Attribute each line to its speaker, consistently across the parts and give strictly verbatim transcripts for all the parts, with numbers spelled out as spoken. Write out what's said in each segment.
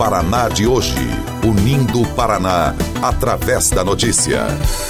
Speaker 1: Paraná de hoje. Unindo o Paraná, através da notícia.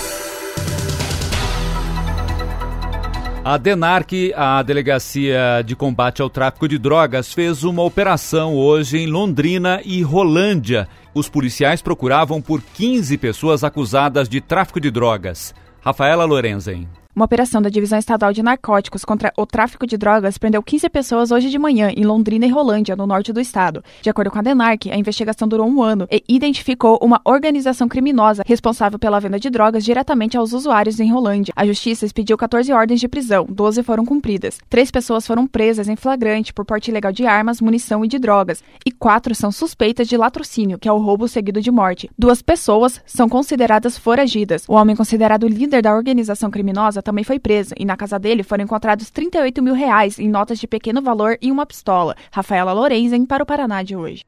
Speaker 2: A DENARC, a Delegacia de Combate ao Tráfico de Drogas, fez uma operação hoje em Londrina e Rolândia. Os policiais procuravam por quinze pessoas acusadas de tráfico de drogas. Rafaela Lorenzen.
Speaker 3: Uma operação da Divisão Estadual de Narcóticos contra o tráfico de drogas prendeu quinze pessoas hoje de manhã em Londrina e Rolândia, no norte do estado. De acordo com a DENARC, a investigação durou um ano e identificou uma organização criminosa responsável pela venda de drogas diretamente aos usuários em Rolândia. A Justiça expediu quatorze ordens de prisão, doze foram cumpridas. Três pessoas foram presas em flagrante por porte ilegal de armas, munição e de drogas, e quatro são suspeitas de latrocínio, que é o roubo seguido de morte. Duas pessoas são consideradas foragidas. O homem considerado líder da organização criminosa também foi preso e na casa dele foram encontrados trinta e oito mil reais em notas de pequeno valor e uma pistola. Rafaela Lorenzen para o Paraná de hoje.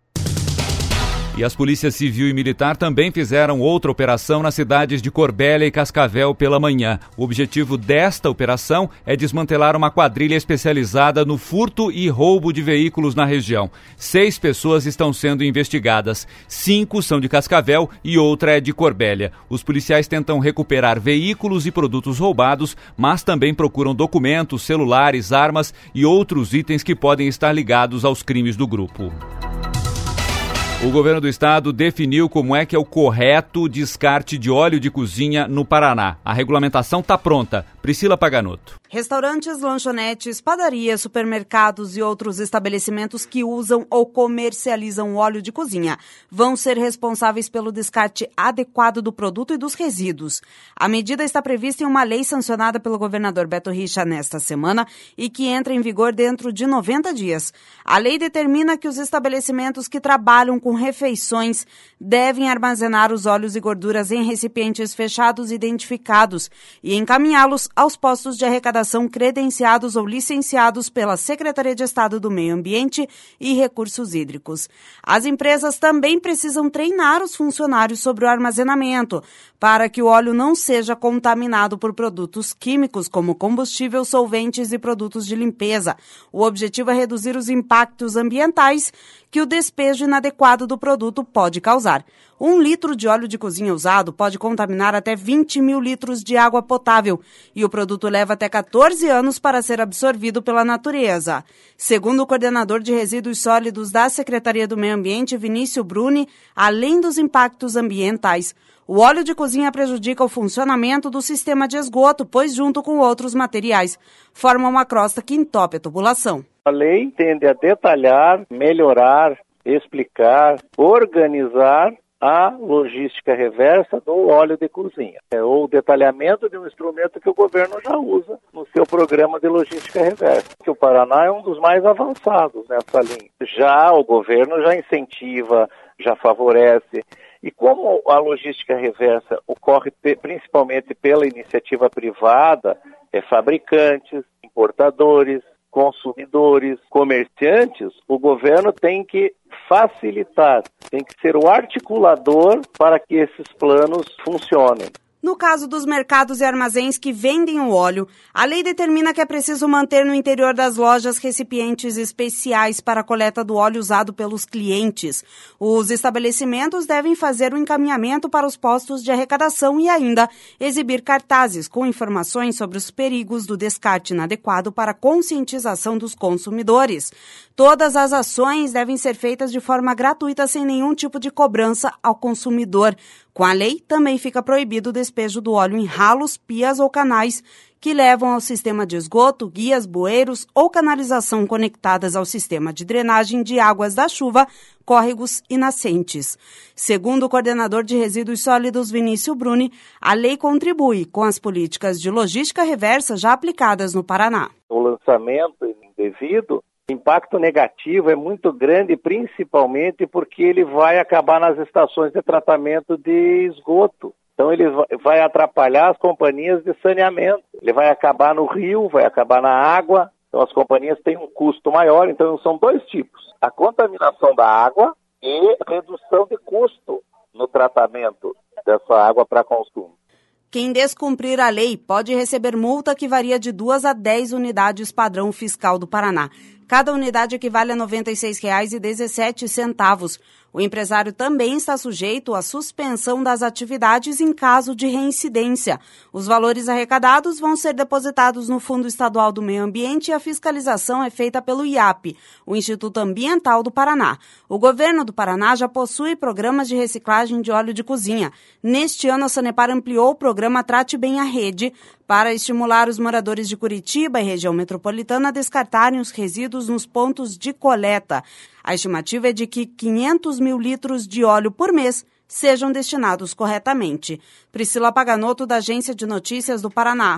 Speaker 2: E as polícias civil e militar também fizeram outra operação nas cidades de Corbélia e Cascavel pela manhã. O objetivo desta operação é desmantelar uma quadrilha especializada no furto e roubo de veículos na região. Seis pessoas estão sendo investigadas. Cinco são de Cascavel e outra é de Corbélia. Os policiais tentam recuperar veículos e produtos roubados, mas também procuram documentos, celulares, armas e outros itens que podem estar ligados aos crimes do grupo. O governo do estado definiu como é que é o correto descarte de óleo de cozinha no Paraná. A regulamentação está pronta. Priscila Paganotto.
Speaker 4: Restaurantes, lanchonetes, padarias, supermercados e outros estabelecimentos que usam ou comercializam óleo de cozinha vão ser responsáveis pelo descarte adequado do produto e dos resíduos. A medida está prevista em uma lei sancionada pelo governador Beto Richa nesta semana e que entra em vigor dentro de noventa dias. A lei determina que os estabelecimentos que trabalham com refeições devem armazenar os óleos e gorduras em recipientes fechados identificados e encaminhá-los aos postos de arrecadação credenciados ou licenciados pela Secretaria de Estado do Meio Ambiente e Recursos Hídricos. As empresas também precisam treinar os funcionários sobre o armazenamento, para que o óleo não seja contaminado por produtos químicos como combustível, solventes e produtos de limpeza. O objetivo é reduzir os impactos ambientais que o despejo inadequado do produto pode causar. Um litro de óleo de cozinha usado pode contaminar até vinte mil litros de água potável e o produto leva até quatorze anos para ser absorvido pela natureza. Segundo o coordenador de resíduos sólidos da Secretaria do Meio Ambiente, Vinícius Bruni, além dos impactos ambientais, o óleo de cozinha prejudica o funcionamento do sistema de esgoto, pois junto com outros materiais, forma uma crosta que entope a tubulação.
Speaker 5: A lei tende a detalhar, melhorar, explicar, organizar a logística reversa do óleo de cozinha, é, ou o detalhamento de um instrumento que o governo já usa no seu programa de logística reversa. Que o Paraná é um dos mais avançados nessa linha. Já o governo já incentiva, já favorece. E como a logística reversa ocorre principalmente pela iniciativa privada, é fabricantes, importadores, consumidores, comerciantes, o governo tem que facilitar, tem que ser o articulador para que esses planos funcionem.
Speaker 4: No caso dos mercados e armazéns que vendem o óleo, a lei determina que é preciso manter no interior das lojas recipientes especiais para a coleta do óleo usado pelos clientes. Os estabelecimentos devem fazer o encaminhamento para os postos de arrecadação e ainda exibir cartazes com informações sobre os perigos do descarte inadequado para a conscientização dos consumidores. Todas as ações devem ser feitas de forma gratuita sem nenhum tipo de cobrança ao consumidor. Com a lei, também fica proibido o despejo do óleo em ralos, pias ou canais que levam ao sistema de esgoto, guias, bueiros ou canalização conectadas ao sistema de drenagem de águas da chuva, córregos e nascentes. Segundo o coordenador de resíduos sólidos, Vinícius Bruni, a lei contribui com as políticas de logística reversa já aplicadas no Paraná.
Speaker 5: O lançamento indevido, o impacto negativo é muito grande, principalmente porque ele vai acabar nas estações de tratamento de esgoto. Então ele vai atrapalhar as companhias de saneamento. Ele vai acabar no rio, vai acabar na água. Então as companhias têm um custo maior. Então são dois tipos: a contaminação da água e redução de custo no tratamento dessa água para consumo.
Speaker 4: Quem descumprir a lei pode receber multa que varia de duas a dez unidades padrão fiscal do Paraná. Cada unidade equivale a noventa e seis reais e dezessete centavos. O empresário também está sujeito à suspensão das atividades em caso de reincidência. Os valores arrecadados vão ser depositados no Fundo Estadual do Meio Ambiente e a fiscalização é feita pelo I A P, o Instituto Ambiental do Paraná. O governo do Paraná já possui programas de reciclagem de óleo de cozinha. Neste ano, a Sanepar ampliou o programa Trate Bem a Rede para estimular os moradores de Curitiba e região metropolitana a descartarem os resíduos nos pontos de coleta. A estimativa é de que quinhentos mil litros de óleo por mês sejam destinados corretamente. Priscila Paganotto, da Agência de Notícias do Paraná.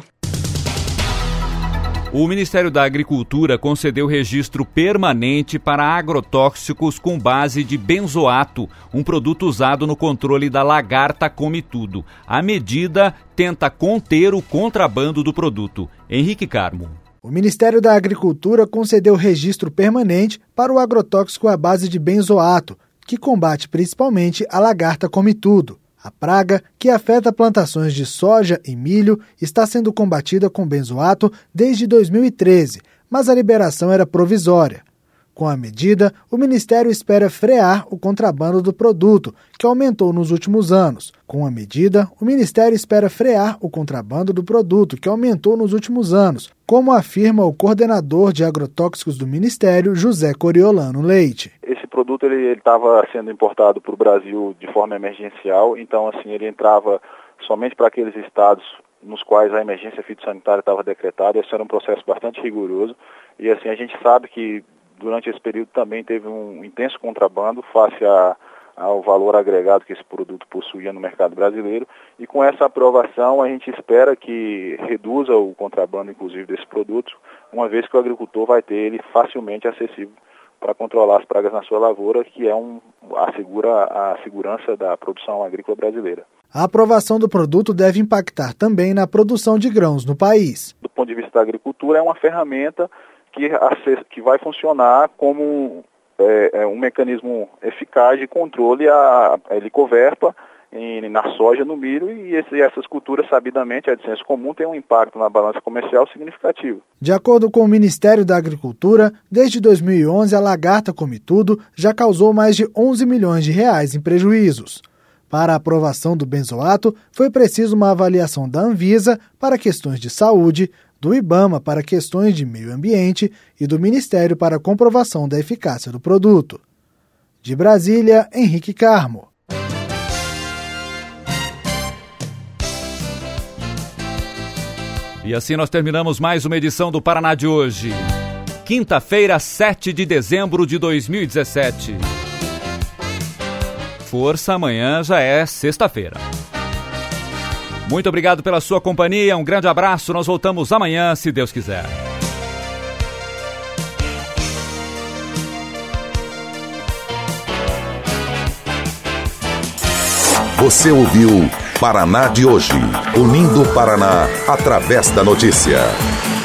Speaker 2: O Ministério da Agricultura concedeu registro permanente para agrotóxicos com base de benzoato, um produto usado no controle da lagarta come-tudo. A medida tenta conter o contrabando do produto. Henrique Carmo.
Speaker 6: O Ministério da Agricultura concedeu registro permanente para o agrotóxico à base de benzoato, que combate principalmente a lagarta come-tudo. A praga, que afeta plantações de soja e milho, está sendo combatida com benzoato desde dois mil e treze, mas a liberação era provisória. Com a medida, o Ministério espera frear o contrabando do produto, que aumentou nos últimos anos. Com a medida, o Ministério espera frear o contrabando do produto, que aumentou nos últimos anos, como afirma o coordenador de agrotóxicos do Ministério, José Coriolano Leite.
Speaker 7: Esse produto ele estava sendo importado para o Brasil de forma emergencial, então assim ele entrava somente para aqueles estados nos quais a emergência fitossanitária estava decretada. Esse era um processo bastante rigoroso e assim a gente sabe que durante esse período também teve um intenso contrabando face a, ao valor agregado que esse produto possuía no mercado brasileiro, e com essa aprovação a gente espera que reduza o contrabando inclusive desse produto, uma vez que o agricultor vai ter ele facilmente acessível para controlar as pragas na sua lavoura, que é um, assegura a segurança da produção agrícola brasileira.
Speaker 6: A aprovação do produto deve impactar também na produção de grãos no país.
Speaker 7: Do ponto de vista da agricultura, é uma ferramenta que, que vai funcionar como é, é um mecanismo eficaz de controle à helicoverpa em, na soja, no milho, e esse, essas culturas, sabidamente, a de senso comum, tem um impacto na balança comercial significativo.
Speaker 6: De acordo com o Ministério da Agricultura, desde dois mil e onze a lagarta come-tudo já causou mais de onze milhões de reais em prejuízos. Para a aprovação do benzoato, foi preciso uma avaliação da Anvisa para questões de saúde, do IBAMA para questões de meio ambiente e do Ministério para comprovação da eficácia do produto. De Brasília, Henrique Carmo.
Speaker 2: E assim nós terminamos mais uma edição do Paraná de hoje. Quinta-feira, sete de dezembro de dois mil e dezessete. Força, amanhã já é sexta-feira. Muito obrigado pela sua companhia, um grande abraço, nós voltamos amanhã, se Deus quiser.
Speaker 1: Você ouviu Paraná de hoje, unindo o Paraná através da notícia.